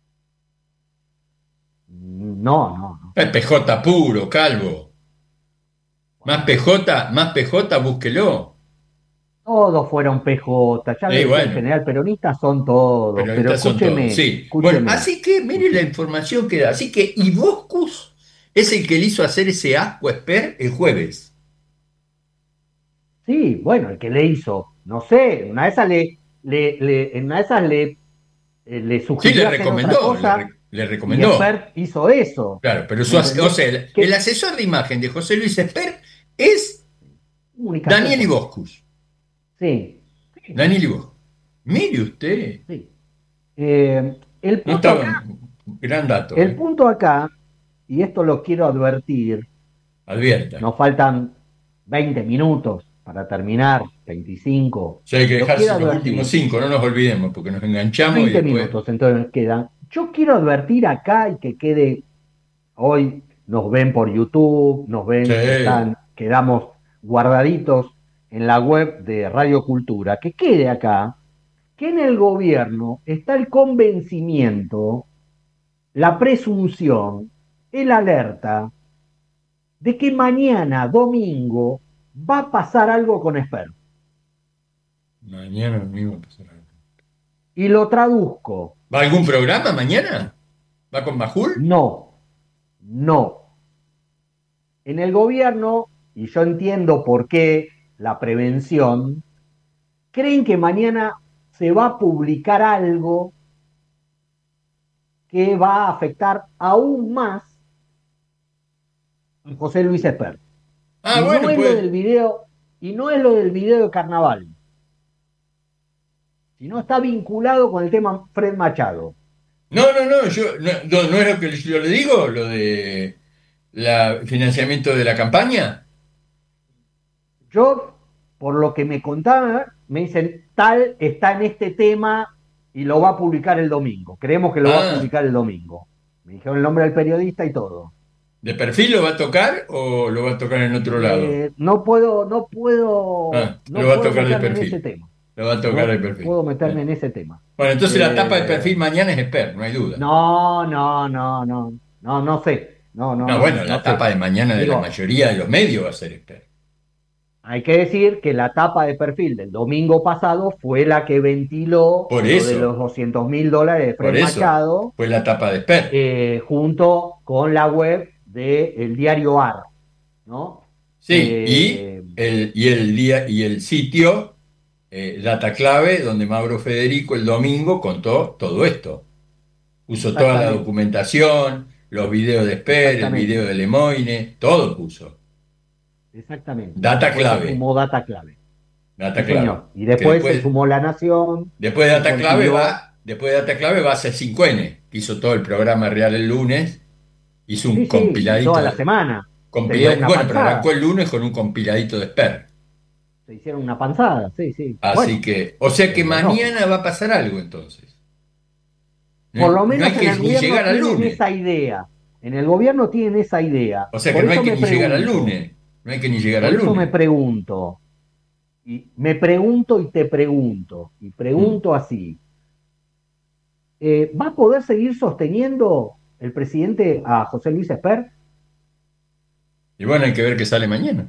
no, no, no. PJ puro, calvo. Más PJ, búsquelo. Todos fueron PJ, ya ves que en Bueno, general peronistas son todos, pero pero estas son todos, escúcheme, sí. Bueno, escúcheme, así que mire la escúcheme. información que da. Así que Iboscus es el que le hizo hacer ese asco a Esper el jueves. Sí, bueno, el que le hizo, no sé, en una de esas en una de esas le Sí, le sugirió hacer otra recomendó, cosa le y recomendó. Expert hizo eso, Claro, pero ¿me o entendés? sea, el ¿Qué asesor de imagen de José Luis Esper es comunicación Daniel política? Iboscus. Sí, sí, Daniel Iboscus. Mire usted, sí. El no punto estaba, acá, gran dato, el ¿eh? punto acá, y esto lo quiero advertir, Advierta. nos faltan 20 minutos para terminar, 25. O sea, hay que Lo quiero dejarse los últimos advertir. 5, no nos olvidemos, porque nos enganchamos y 20 después. minutos entonces nos quedan. Yo quiero advertir acá y que quede, hoy nos ven por YouTube, nos Sí, ven, quedamos guardaditos en la web de Radio Cultura, que quede acá que en el gobierno está el convencimiento, la presunción, el alerta de que mañana, domingo, va a pasar algo con Esper. mañana mismo pasará. Y lo traduzco. ¿Va a algún programa mañana? ¿Va con Majul? No, no. En el gobierno, y yo entiendo por qué la prevención, creen que mañana se va a publicar algo que va a afectar aún más a José Luis Esper. Ah, Y no bueno, es lo pues. del video, y no es lo del video de carnaval, sino está vinculado con el tema Fred Machado. No, no, no, yo no es lo que yo le digo, lo de la financiamiento de la campaña. Yo, por lo que me contaban, me dicen, tal está en este tema y lo va a publicar el domingo. Creemos que lo va a Ah, publicar el domingo. Me dijeron el nombre del periodista y todo. ¿de perfil lo va a tocar o lo va a tocar en otro lado? Lo No va a puedo tocar de meterme en ese perfil. tema. Lo va a tocar de No perfil. puedo meterme en ese tema. Bueno, entonces la tapa de Eh, perfil mañana es Esper, no hay duda. no, no, no, no, no, no sé. No, no, No, no, bueno, la no tapa sé. de mañana de la Digo, mayoría de los medios va a ser Esper. hay que decir que la tapa de perfil del domingo pasado fue la que ventiló Por lo de los eso, $200.000 de por Fred eso, Machado, fue la tapa de Esper. junto con la web del diario AR, ¿no? Sí, Eh, y el sitio, Data Clave, donde Mauro Federico el domingo contó todo esto. Puso toda la exactamente, documentación, los videos de Esper, el video exactamente, de Lemoine, todo puso. exactamente. Data Después se Clave, sumó Data Clave. Sí, Data Clave. señor. Y Que después se sumó La Nación y consiguió. Después de Data Clave va a ser 5N, que hizo todo el programa real el lunes, hizo Sí, un sí, y toda compiladito la de, semana. Se dio una bueno, pero arrancó panzada. el lunes con un compiladito de Esper. Se hicieron una panzada, sí, sí. Así Bueno, que, o sea que es lógico. mañana va a pasar algo entonces. Por lo No hay menos en que el ni gobierno llegar al tienen lunes. esa idea. En el gobierno tienen esa idea. O sea que no hay que ni llegar al lunes. No hay que ni llegar Por al eso lunes. me pregunto y te pregunto, y Mm. pregunto así, ¿va a poder seguir sosteniendo el presidente a José Luis Esper? Y bueno, hay que ver qué sale mañana.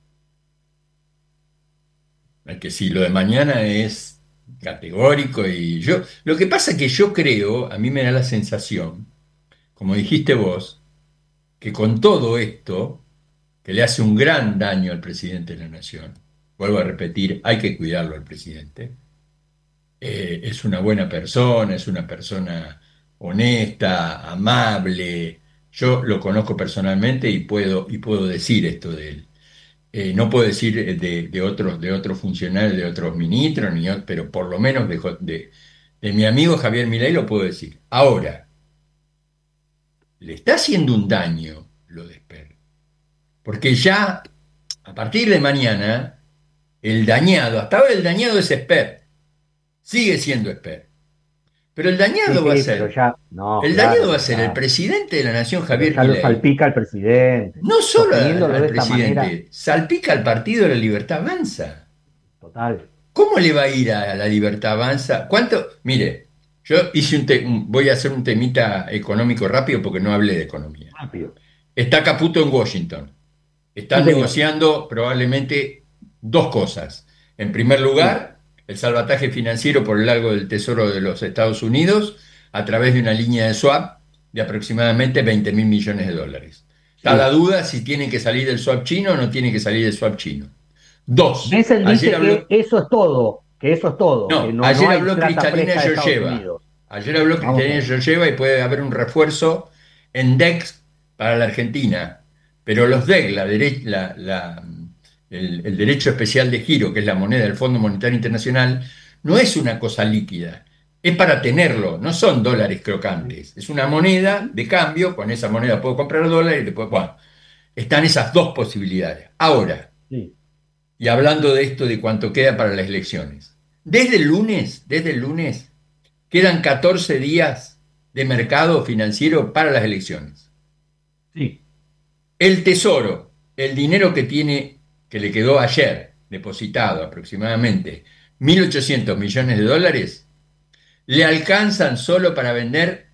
Hay que si lo de mañana es categórico y yo, lo que pasa es que yo creo, a mí me da la sensación, como dijiste vos, que con todo esto, que le hace un gran daño al presidente de la Nación, vuelvo a repetir, hay que cuidarlo al presidente. Es una buena persona, es una persona honesta, amable. Yo lo conozco personalmente y puedo decir esto de él. No puedo decir de otros funcionarios, de otros ministros, pero por lo menos de mi amigo Javier Milei lo puedo decir. Ahora, le está haciendo un daño lo de Esper, porque ya a partir de mañana, el dañado, hasta ahora el dañado es Esper, sigue siendo Esper. Pero Sí, sí, pero ya, no, el claro, dañado va a pero ser el ya, presidente de la Nación, pero Javier ya lo Milei. salpica el presidente. No solo Sosteniéndolo al de esta manera, presidente, salpica al Partido de la Libertad Avanza. total, ¿Cómo le va a ir a la Libertad Avanza? ¿Cuánto? Mire, yo hice voy a hacer un temita económico rápido porque no hablé de economía. rápido. Está Caputo en Washington. Sí, Están señor. negociando probablemente dos cosas. En primer lugar, el salvataje financiero por el largo del Tesoro de los Estados Unidos a través de una línea de swap de aproximadamente 20 mil millones de dólares. Está la Sí. duda si tienen que salir del swap chino o no tienen que salir del swap chino. Dos, Bessel ayer dice que habló, eso es todo, que eso es todo, que no, no ayer hay habló plata Cristalina fresca de Estados Georgieva. Unidos. Ayer habló Vamos a Cristalina ver. Georgieva y puede haber un refuerzo en DEX para la Argentina. Pero los DEX, el derecho especial de giro, que es la moneda del Fondo Monetario Internacional, no es una cosa líquida. Es para tenerlo, no son dólares crocantes. Es una moneda de cambio, con esa moneda puedo comprar dólares y después, bueno, están esas dos posibilidades. Ahora, Sí, y hablando de esto, de cuánto queda para las elecciones. Desde el lunes, quedan 14 días de mercado financiero para las elecciones. sí. El Tesoro, el dinero que tiene, que le quedó ayer depositado aproximadamente 1.800 millones de dólares, le alcanzan solo para vender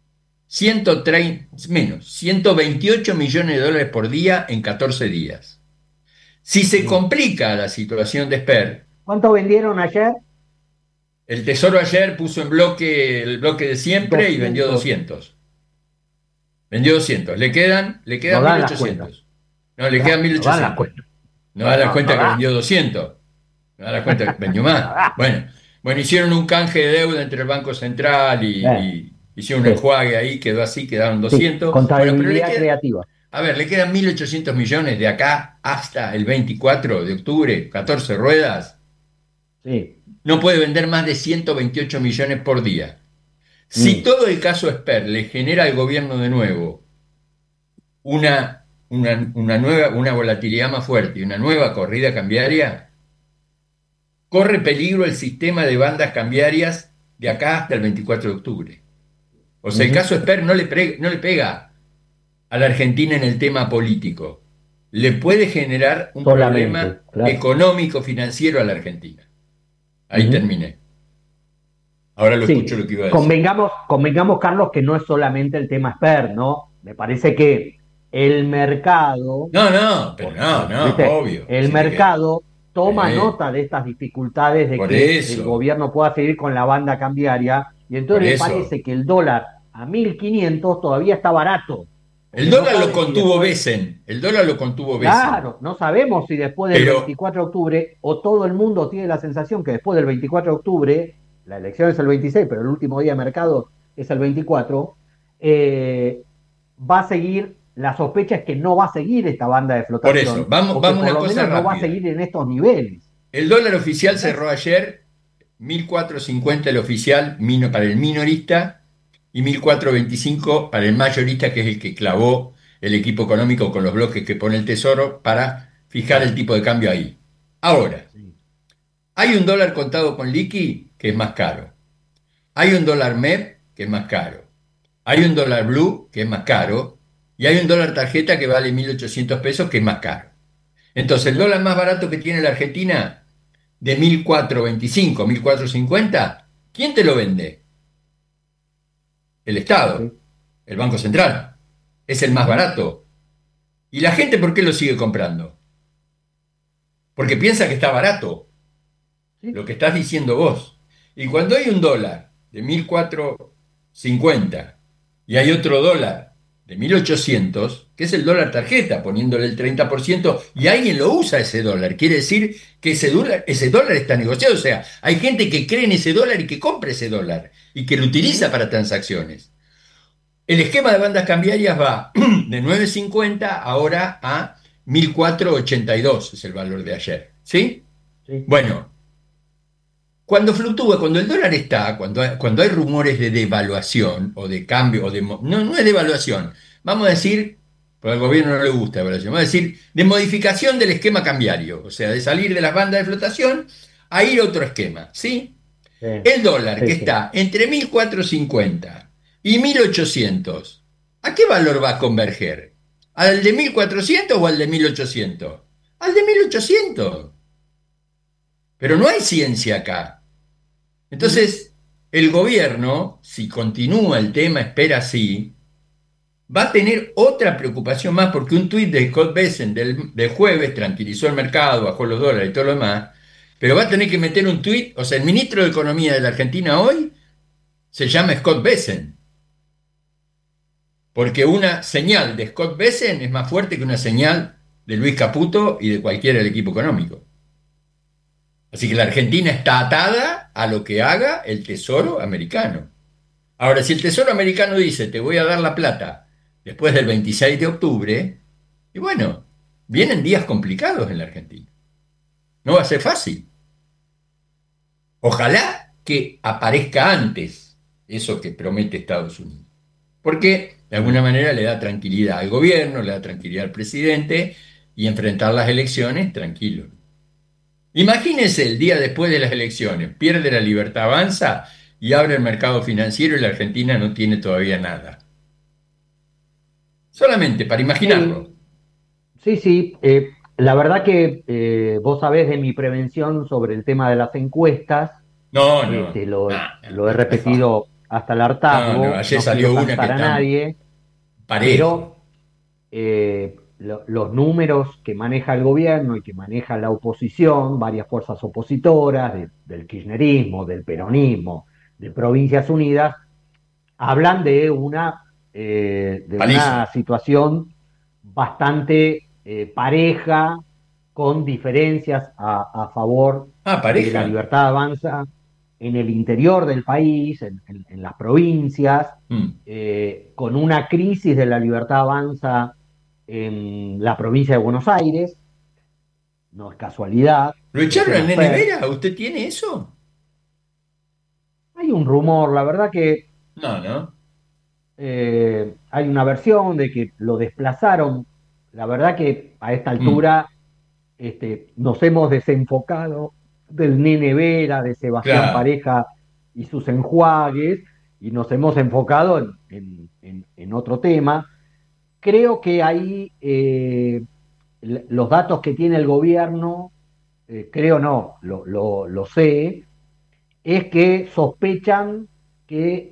128 millones de dólares por día en 14 días. Si se Mm. complica la situación de Sper, ¿Cuánto vendieron ayer? el Tesoro ayer puso en bloque el bloque de siempre y vendió 200. 200. Vendió 200. Le quedan No dan las cuentas. 1.800. No, le quedan No dan las 1.800. cuentas. No da la No cuenta que da. vendió 200. No da la cuenta que vendió No más. da. Bueno, hicieron un canje de deuda entre el Banco Central Eh, y hicieron un sí, enjuague ahí, quedó así, quedaron sí. 200. Bueno, pero Contabilidad creativa. a ver, le quedan 1.800 millones de acá hasta el 24 de octubre, 14 ruedas. Sí. No puede vender más de 128 millones por día. Si Mm. todo el caso Esper le genera al gobierno de nuevo una volatilidad más fuerte y una nueva corrida cambiaria, corre peligro el sistema de bandas cambiarias de acá hasta el 24 de octubre. O sea, el Ujú. caso Esper no le pega a la Argentina en el tema político. Le puede generar un problema Solamente, claro. económico, financiero a la Argentina. Ahí Ujú. terminé. Ahora lo escucho Sí, lo que iba a decir. convengamos, Carlos, que no es solamente el tema Sper, ¿no? Me parece que el mercado, No, no, pero no, porque, no, ¿viste? obvio. El Si te que, mercado toma nota de estas dificultades de por que el eso, gobierno pueda seguir con la banda cambiaria y por entonces le eso. parece que el dólar a 1.500 todavía está barato, El porque no dólar lo saben si contuvo después, Besen. El dólar lo contuvo Besen. claro, no sabemos si después del Pero 24 de octubre, o todo el mundo tiene la sensación que después del 24 de octubre, la elección es el 26, pero el último día de mercado es el 24, va a seguir, la sospecha es que no va a seguir esta banda de por eso, flotación, vamos, o que vamos a por una lo cosa menos no va a rápida. seguir en estos niveles. El dólar oficial ¿Entendés? cerró ayer 1.450 el oficial para el minorista y 1.425 para el mayorista, que es el que clavó el equipo económico con los bloques que pone el Tesoro para fijar el tipo de cambio ahí. Ahora, Sí. hay un dólar contado con liqui que es más caro. Hay un dólar MEP que es más caro. Hay un dólar blue que es más caro. Y hay un dólar tarjeta que vale 1.800 pesos que es más caro. Entonces, el Ujú. dólar más barato que tiene la Argentina, de 1.425, 1.450, ¿quién te lo vende? El Estado, Sí. el Banco Central. Es el más Ujú. barato. ¿Y la gente por qué lo sigue comprando? Porque piensa que está barato, Sí. lo que estás diciendo vos. Y cuando hay un dólar de 1.450 y hay otro dólar de 1.800, que es el dólar tarjeta, poniéndole el 30%, y alguien lo usa ese dólar, quiere decir que ese dólar está negociado. O sea, hay gente que cree en ese dólar y que compra ese dólar y que lo utiliza Ujú. para transacciones. El esquema de bandas cambiarias va de 9.50 ahora a 1.482, es el valor de ayer. ¿Sí? Sí. Bueno, cuando fluctúa, cuando el dólar está, cuando hay rumores de devaluación o de cambio, no, no es devaluación, vamos a decir, porque al gobierno no le gusta devaluación, vamos a decir, de modificación del esquema cambiario, o sea, de salir de las bandas de flotación a ir a otro esquema, ¿sí? Sí. El dólar que Sí. Sí. está entre 1.450 y 1.800, ¿a qué valor va a converger? ¿Al de 1.400 o al de 1.800? Al de 1.800. Pero no hay ciencia acá. Ujú. Entonces, el gobierno, si continúa el tema, espera así, va a tener otra preocupación más, porque un tuit de Scott Bessent del jueves tranquilizó el mercado, bajó los dólares y todo lo demás, pero va a tener que meter un tuit. O sea, el ministro de Economía de la Argentina hoy se llama Scott Bessent, porque una señal de Scott Bessent es más fuerte que una señal de Luis Caputo y de cualquiera del equipo económico. Así que la Argentina está atada a lo que haga el Tesoro americano. Ahora, si el Tesoro americano dice, te voy a dar la plata después del 26 de octubre, y bueno, vienen días complicados en la Argentina. No va a ser fácil. Ojalá que aparezca antes eso que promete Estados Unidos. Porque de alguna manera le da tranquilidad al gobierno, le da tranquilidad al presidente y enfrentar las elecciones tranquilo. Imagínense el día después de las elecciones, pierde la libertad avanza y abre el mercado financiero y la Argentina no tiene todavía nada. Solamente para imaginarlo. Sí, sí. La verdad que vos sabés de mi prevención sobre el tema de las encuestas. No, no, Lo he repetido hasta el no, hartazgo. ayer No quiero salió una que cansar a está nadie, parejo. pero los números que maneja el gobierno y que maneja la oposición, varias fuerzas opositoras, del kirchnerismo, del peronismo, de Provincias Unidas, hablan de una Paliza. situación bastante pareja, con diferencias a favor Ah, de la pareja. libertad avanza en el interior del país, en las provincias, Mm. con una crisis de la libertad avanza en la provincia de Buenos Aires. No es casualidad, ¿Lo lo echaron al decíamos Nene Per. Vera? ¿Usted tiene eso? Hay un rumor, la verdad que No, no. hay una versión de que lo desplazaron. La verdad que a esta Mm. altura nos hemos desenfocado del Nene Vera, de Sebastián Claro. Pareja y sus enjuagues, y nos hemos enfocado en otro tema. Creo que ahí los datos que tiene el gobierno, creo no, lo sé, es que sospechan que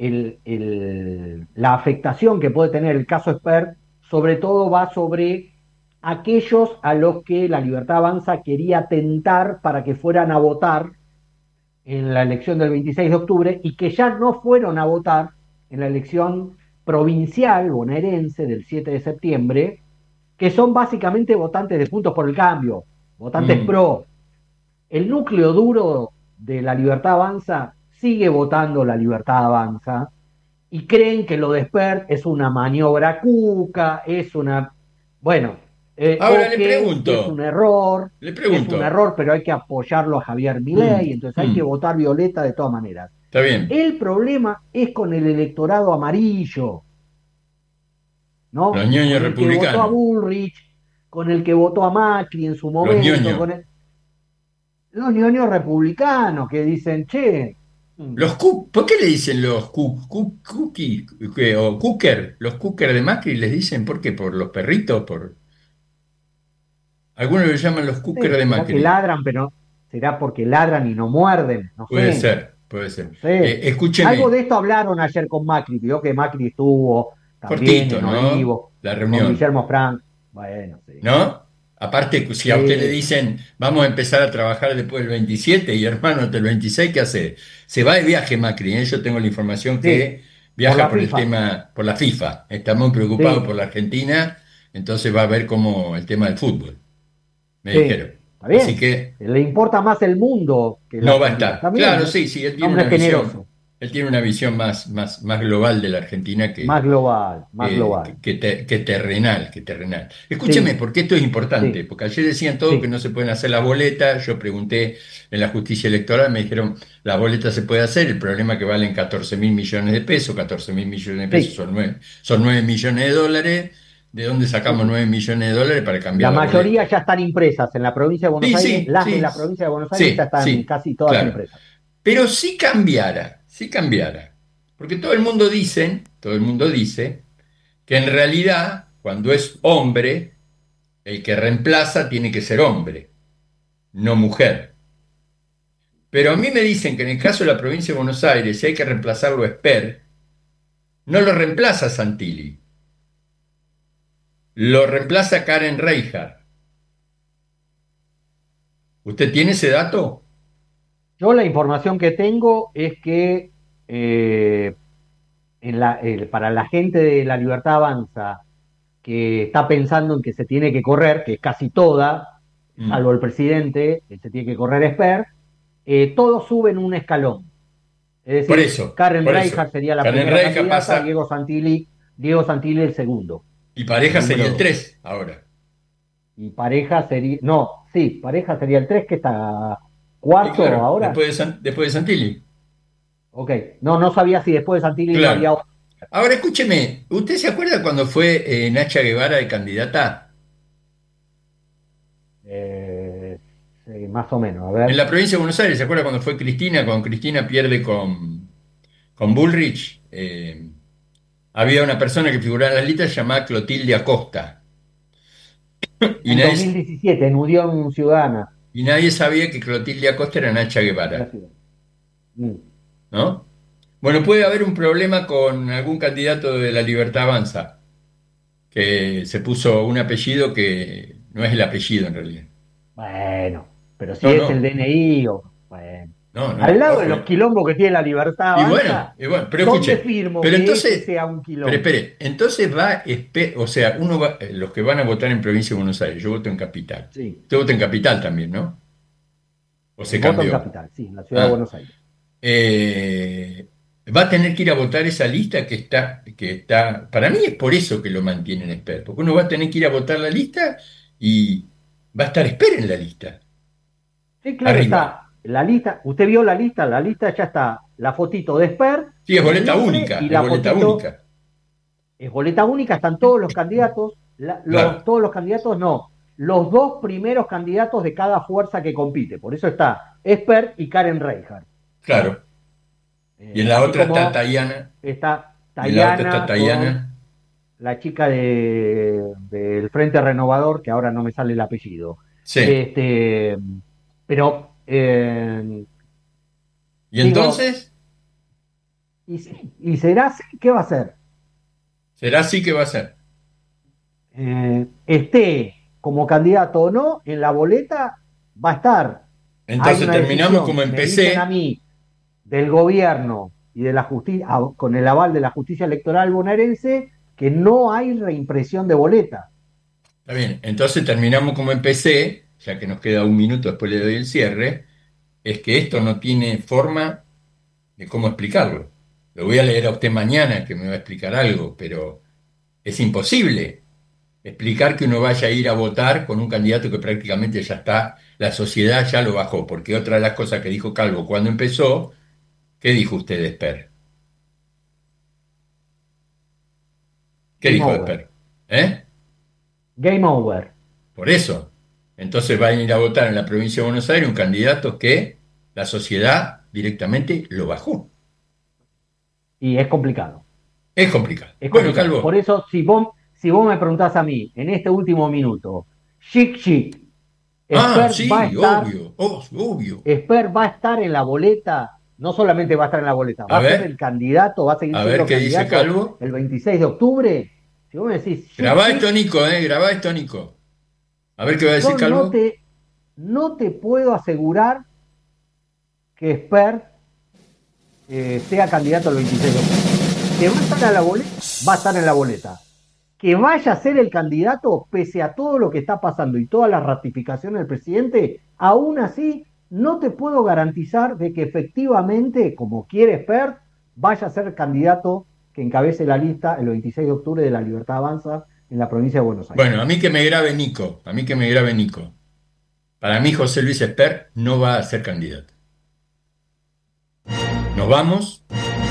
la afectación que puede tener el caso Esper, sobre todo va sobre aquellos a los que la Libertad Avanza quería tentar para que fueran a votar en la elección del 26 de octubre y que ya no fueron a votar en la elección provincial bonaerense del 7 de septiembre, que son básicamente votantes de Juntos por el Cambio, votantes Mm. pro. El núcleo duro de la Libertad Avanza sigue votando la Libertad Avanza y creen que lo de Spert es una maniobra cuca, es una, bueno, Ahora o que le es un pregunto. error, pero hay que apoyarlo a Javier Mm, Milei, entonces hay que mm. votar Violeta de todas maneras. Está bien. El problema es con el electorado amarillo, Los ¿no? ñoños Con el que votó a republicanos. Bullrich, con el que votó a Macri en su Los momento, ñoños. los ñoños republicanos que dicen, che, ¿Por qué le dicen los cookie o cooker? Los cooker de Macri les dicen, ¿por qué? ¿Por los perritos? Algunos le llaman los cooker de será que Macri. ladran, pero será porque ladran y no muerden, no Puede sé, ser, puede no ser. sé. Algo de Escúcheme, esto hablaron ayer con Macri, vio que Macri estuvo también cortito, en ¿no? Olivo, La con reunión, Guillermo Frank. Bueno, sí. ¿no? Aparte, si a usted le Sí, dicen, vamos a empezar a trabajar después del 27 y hermano, del 26, ¿qué hace? Se va de viaje Macri, ¿eh? Yo tengo la información sí, que por viaja la por el FIFA. tema, por la FIFA. Está muy preocupado por Sí, la Argentina, entonces va a ver cómo el tema del fútbol, me dijeron. sí, está Así bien. que Le importa más el mundo que la no va a Argentina. Está estar. bien, Claro, ¿eh? sí, sí, Un hombre generoso, él tiene una visión más global de la Argentina más global, más global. que terrenal, que terrenal. Escúcheme, Sí, porque esto es importante, sí, porque ayer decían todo que sí, no se pueden hacer las boletas, yo pregunté en la justicia electoral, me dijeron, las boletas se puede hacer, el problema es que valen 14.000 millones de pesos, 14.000 millones de pesos sí. son 9 millones de dólares, ¿de dónde sacamos 9 millones de dólares para La cambiar la boleta? mayoría ya están impresas en la provincia de Buenos Sí, Aires, sí, las de sí, la provincia de Buenos Aires ya sí, están sí, casi todas claro. impresas. Pero si cambiara, porque todo el mundo dice que en realidad cuando es hombre, el que reemplaza tiene que ser hombre, no mujer. Pero a mí me dicen que en el caso de la provincia de Buenos Aires, si hay que reemplazarlo a Esper, no lo reemplaza Santilli, lo reemplaza Karen Reijard. ¿Usted tiene ese dato? Yo la información que tengo es que para la gente de La Libertad Avanza que está pensando en que se tiene que correr, que es casi toda, salvo el presidente, que se tiene que correr Esper, todos suben un escalón. Es Por decir, eso, Karen por eso. Reichardt sería la Karen primera Reichardt candidata, pasa Diego Santilli el segundo, y el Pareja sería número el 2. 3 ahora. Y Pareja sería, no, sí, Pareja sería el 3 que está Y cuarto claro, ahora. después de Santilli. Ok, no sabía si después de Santilli no Claro. había otro. Ahora escúcheme, ¿usted se acuerda cuando fue Nacha Guevara de candidata? Eh, sí, más o menos, a En ver. la provincia de Buenos Aires, ¿se acuerda cuando fue Cristina? Cuando Cristina pierde con Bullrich, había una persona que figuraba en las listas llamada Clotilde Acosta. Y En nadie, 2017, en Unión Ciudadana y nadie sabía que Clotilde Acosta era Nacha de la Guevara, ciudad. Mm. ¿no? Bueno, puede haber un problema con algún candidato de la Libertad Avanza, que se puso un apellido que no es el apellido en realidad. Bueno, pero si No, es el no, DNI o... Bueno. no, Al no, lado de ojo. los quilombos que tiene la Libertad Avanza, Y bueno, pero ¿dónde escuche, firmo pero que ese entonces, sea un pero quilombo? espere, entonces o sea, uno va, los que van a votar en Provincia de Buenos Aires, yo voto en Capital. Sí, Usted vota en Capital también, ¿no? ¿O se voto en cambió? Capital, sí, en la ciudad de Ah, Buenos Aires. eh, va a tener que ir a votar esa lista para mí es por eso que lo mantienen Esper, porque uno va a tener que ir a votar la lista y va a estar Esper en la lista, Sí, claro, arriba. está la lista. Usted vio la lista ya está la fotito de Esper, Sí, es el boleta nombre única, y es la boleta fotito. única. Es boleta única, están todos los candidatos, Claro, todos los candidatos no, los dos primeros candidatos de cada fuerza que compite. Por eso está Esper y Karen Reichardt. claro. Y en la Así otra está como Tayana, está y en la otra está Tayana con Tayana. la chica del Frente Renovador, que ahora no me sale el apellido. Sí. Este, pero Y digo, entonces, y será así, ¿qué va a hacer? será así que va a ser. Esté como candidato o no, en la boleta va a estar. Hay Entonces una terminamos decisión, como me dicen a empecé. mí, del gobierno y de la justicia, con el aval de la justicia electoral bonaerense, que no hay reimpresión de boleta. Está bien, entonces terminamos como empecé, ya que nos queda un minuto, después le doy el cierre, es que esto no tiene forma de cómo explicarlo. Lo voy a leer a usted mañana, que me va a explicar algo, pero es imposible explicar que uno vaya a ir a votar con un candidato que prácticamente ya está, la sociedad ya lo bajó, porque otra de las cosas que dijo Calvo cuando empezó, ¿qué dijo usted de Esper? ¿Qué Game dijo de over. Esper? ¿Eh? Game over. Por eso. Entonces van a ir a votar en la provincia de Buenos Aires un candidato que la sociedad directamente lo bajó. Y es complicado. Es complicado. Es Bueno, complicado. Por Calvo, eso, si vos me preguntás a mí, en este último minuto, chic chic, sí, obvio, obvio. Esper va a estar en la boleta, no solamente va a estar en la boleta, va a ser el candidato, va a seguir A ver siendo qué dice candidato Calvo. el 26 de octubre. Si vos me decís chic Grabá esto, chic, Nico, grabá esto, Nico. A ver qué va a decir yo Calvo. no te puedo asegurar que Esper sea candidato el 26 de octubre. Que va a estar en la boleta, va a estar en la boleta. Que vaya a ser el candidato, pese a todo lo que está pasando y todas las ratificaciones del presidente, aún así no te puedo garantizar de que efectivamente, como quiere Spert, vaya a ser candidato que encabece la lista el 26 de octubre de la Libertad Avanza en la provincia de Buenos Aires. Bueno, a mí que me grabe Nico, a mí que me grabe Nico. Para mí José Luis Esper no va a ser candidato. Nos vamos.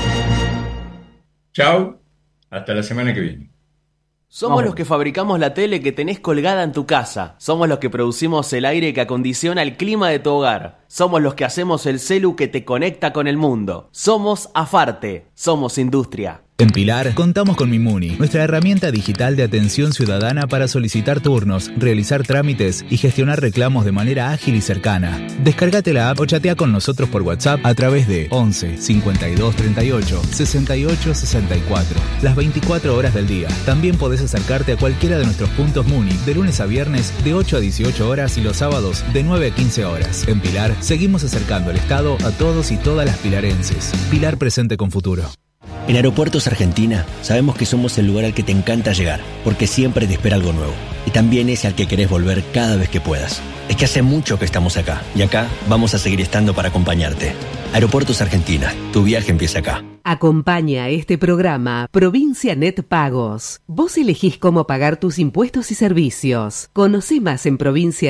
Chau. Hasta la semana que viene. Somos los que fabricamos la tele que tenés colgada en tu casa. Somos los que producimos el aire que acondiciona el clima de tu hogar. Somos los que hacemos el celu que te conecta con el mundo. Somos Afarte. Somos industria. En Pilar, contamos con Mimuni, nuestra herramienta digital de atención ciudadana para solicitar turnos, realizar trámites y gestionar reclamos de manera ágil y cercana. Descárgate la app o chatea con nosotros por WhatsApp a través de 11 52 38 68 64, las 24 horas del día. También podés acercarte a cualquiera de nuestros puntos Muni de lunes a viernes de 8 a 18 horas y los sábados de 9 a 15 horas. En Pilar, seguimos acercando el Estado a todos y todas las pilarenses. Pilar presente con futuro. En Aeropuertos Argentina sabemos que somos el lugar al que te encanta llegar, porque siempre te espera algo nuevo. Y también es al que querés volver cada vez que puedas. Es que hace mucho que estamos acá, y acá vamos a seguir estando para acompañarte. Aeropuertos Argentina, tu viaje empieza acá. Acompaña este programa Provincia Net Pagos. Vos elegís cómo pagar tus impuestos y servicios. Conocé más en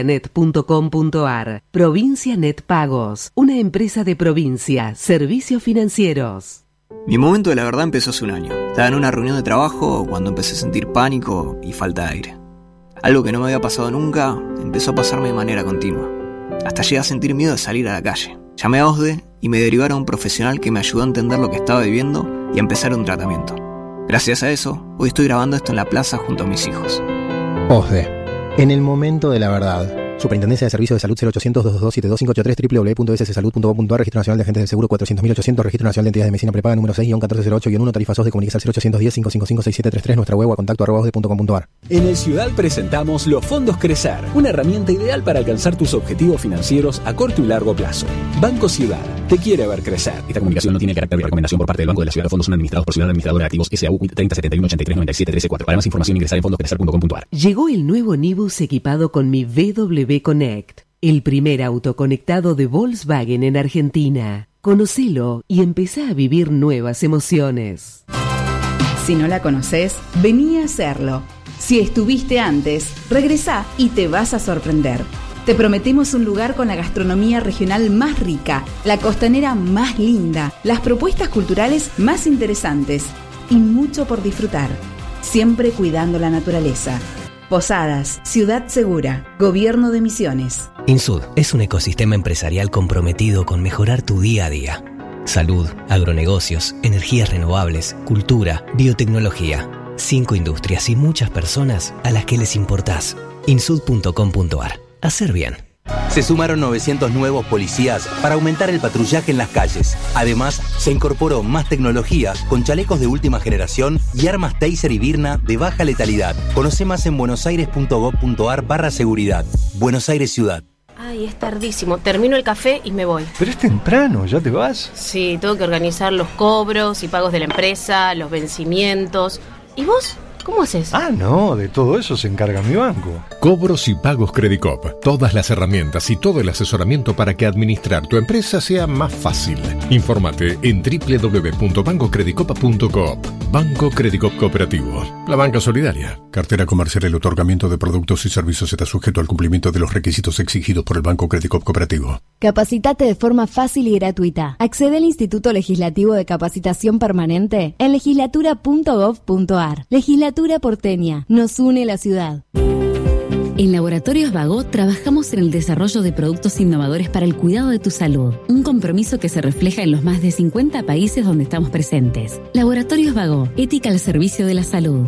provincianet.com.ar. Provincia Net Pagos, una empresa de Provincia, servicios financieros. Mi momento de la verdad empezó hace un año. Estaba en una reunión de trabajo cuando empecé a sentir pánico y falta de aire. Algo que no me había pasado nunca empezó a pasarme de manera continua. Hasta llegué a sentir miedo de salir a la calle. Llamé a OSDE y me derivaron a un profesional que me ayudó a entender lo que estaba viviendo y a empezar un tratamiento. Gracias a eso, hoy estoy grabando esto en la plaza junto a mis hijos. OSDE, en el momento de la verdad. Superintendencia de Servicios de Salud 0800-222-7583 www.sssalud.gov.ar. Registro Nacional de Agentes del Seguro 400.800. Registro Nacional de Entidades de Medicina Prepaga número 6-1408-1. Tarifa SOSDE. Comunicas al 0810-555-6733. Nuestra web a contacto@osde.com.ar. En El Ciudad presentamos los fondos Crecer, una herramienta ideal para alcanzar tus objetivos financieros a corto y largo plazo. Banco Ciudad te quiere ver crecer. Esta comunicación no tiene carácter de recomendación por parte del Banco de la Ciudad. Los fondos son administrados por Ciudad Administradora de Activos SAU 3071839734. Para más información ingresar en fondoscrecer.com.ar. Llegó el nuevo Nibus equipado con mi VW Connect, el primer auto conectado de Volkswagen en Argentina. Conocelo y empezá a vivir nuevas emociones. Si no la conoces, vení a hacerlo. Si estuviste antes, regresá y te vas a sorprender. Te prometemos un lugar con la gastronomía regional más rica, la costanera más linda, las propuestas culturales más interesantes y mucho por disfrutar, siempre cuidando la naturaleza. Posadas, Ciudad Segura, Gobierno de Misiones. Insud es un ecosistema empresarial comprometido con mejorar tu día a día. Salud, agronegocios, energías renovables, cultura, biotecnología. 5 industrias y muchas personas a las que les importás. Insud.com.ar. Hacer bien. Se sumaron 900 nuevos policías para aumentar el patrullaje en las calles. Además, se incorporó más tecnología con chalecos de última generación y armas Taser y Birna de baja letalidad. Conoce más en buenosaires.gov.ar/seguridad. Buenos Aires Ciudad. Ay, es tardísimo. Termino el café y me voy. Pero es temprano, ¿ya te vas? Sí, tengo que organizar los cobros y pagos de la empresa, los vencimientos. ¿Y vos? ¿Cómo haces? Ah, no, de todo eso se encarga mi banco. Cobros y pagos Credicop. Todas las herramientas y todo el asesoramiento para que administrar tu empresa sea más fácil. Infórmate en www.bancocredicop.coop. Banco Credicop Cooperativo. La banca solidaria. Cartera comercial. El otorgamiento de productos y servicios está sujeto al cumplimiento de los requisitos exigidos por el Banco Credicop Cooperativo. Capacitate de forma fácil y gratuita. Accede al Instituto Legislativo de Capacitación Permanente en legislatura.gov.ar. Legislatura porteña. Nos une la ciudad. En Laboratorios Vago trabajamos en el desarrollo de productos innovadores para el cuidado de tu salud. Un compromiso que se refleja en los más de 50 países donde estamos presentes. Laboratorios Vago. Ética al servicio de la salud.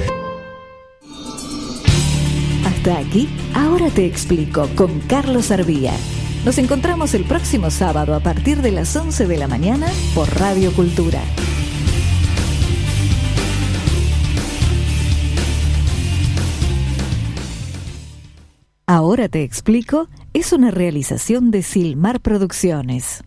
Hasta aquí, Ahora te explico con Carlos Arbía. Nos encontramos el próximo sábado a partir de las 11 de la mañana por Radio Cultura. Ahora te explico es una realización de Silmar Producciones.